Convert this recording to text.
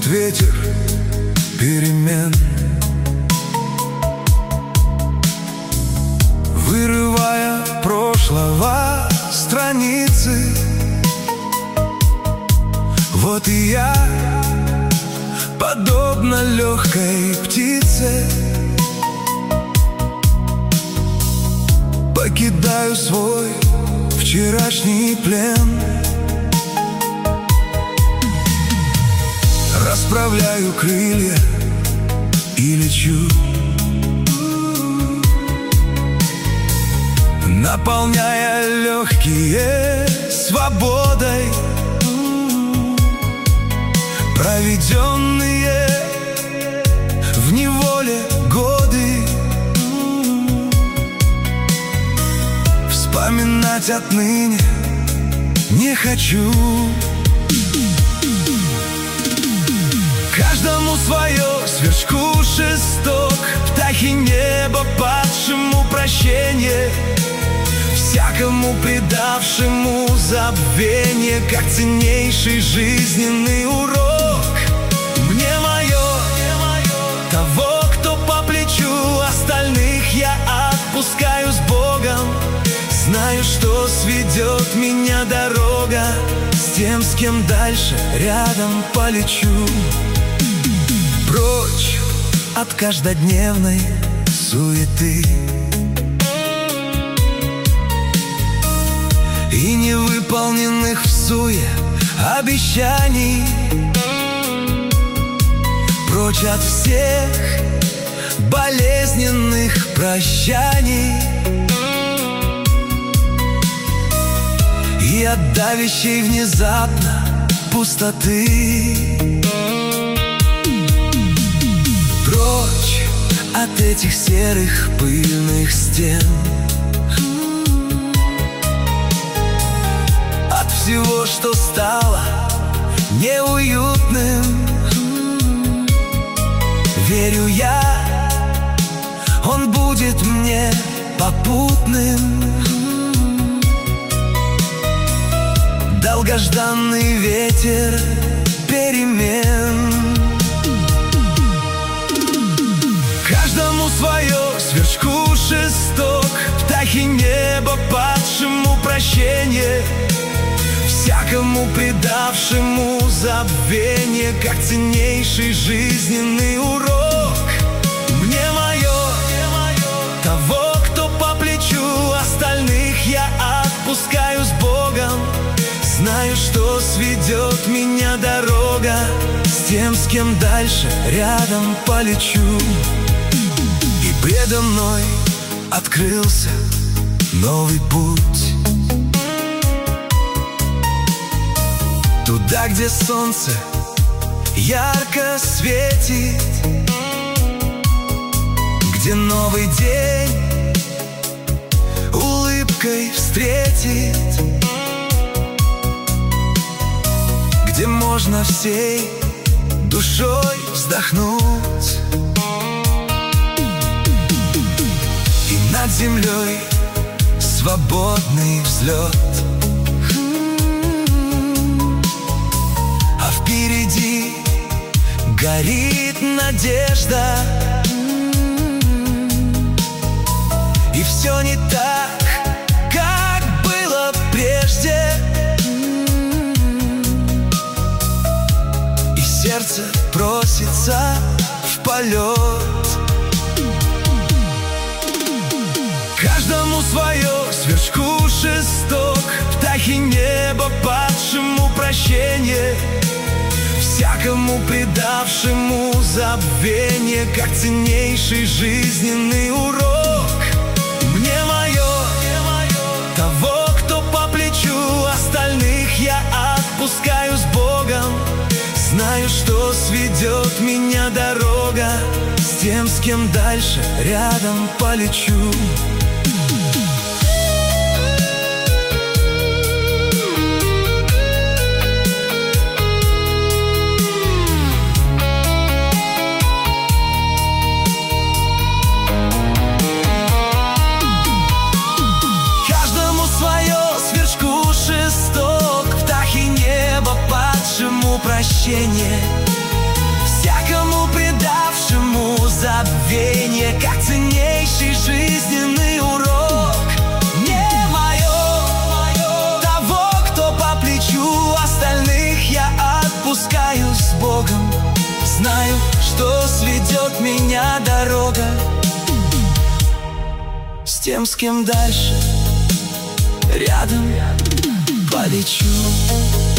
ветер перемен, вырывая прошлого страницы. Вот и я, подобно легкой птице, покидаю свой вчерашний плен. Расправляю крылья и лечу, наполняя легкие свободой. Проведенные в неволе годы вспоминать отныне не хочу. Каждому свое, сверчку шесток, птахи неба падшему прощение, всякому предавшему забвение, как ценнейший жизненный урок. Мне мое, того, кто по плечу, остальных я отпускаю с Богом. Знаю, что сведет меня дорога с тем, с кем дальше рядом полечу. Прочь от каждодневной суеты и невыполненных всуе обещаний. Прочь от всех болезненных прощаний и от давящей внезапно пустоты. Прочь от этих серых пыльных стен, от всего, что стало неуютным. Верю я, он будет мне попутным. Долгожданный ветер перемен. Каждому свое, сверчку шесток, птахи неба падшему прощение, всякому предавшему забвение, как ценнейший жизненный урок. Мне мое, того, кто по плечу, остальных я отпускаю с Богом. Знаю, что сведет меня дорога с тем, с кем дальше рядом полечу. И предо мной открылся новый путь, туда, где солнце ярко светит, где новый день улыбкой встретит, где можно всей душой вздохнуть, и над землей свободный взлет. А впереди горит надежда, и все не так, как было прежде. Сердце просится в полет. Каждому свое, сверчку шесток, птахи неба падшему прощение, всякому предавшему забвение, как ценнейший жизненный урок. Мне мое, того, кто по плечу, остальных я отпускаю с Богом. Знаю, что сведет меня дорога с тем, с кем дальше рядом полечу. Каждому свое, сверчку шесток, птахи неба падшему прощение, забвение, как ценнейший жизненный урок. Не мое, того, кто по плечу остальных, я отпускаю с Богом. Знаю, что сведет меня дорога с тем, с кем дальше рядом полечу.